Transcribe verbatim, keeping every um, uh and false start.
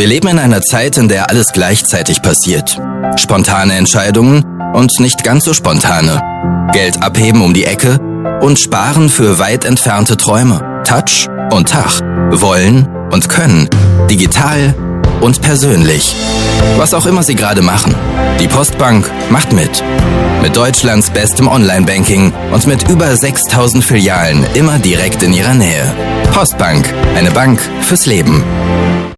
Wir leben in einer Zeit, in der alles gleichzeitig passiert. Spontane Entscheidungen und nicht ganz so spontane. Geld abheben um die Ecke und sparen für weit entfernte Träume. Touch und Tach. Wollen und können. Digital und persönlich. Was auch immer Sie gerade machen. Die Postbank macht mit. Mit Deutschlands bestem Online-Banking und mit über sechstausend Filialen immer direkt in Ihrer Nähe. Postbank. Eine Bank fürs Leben.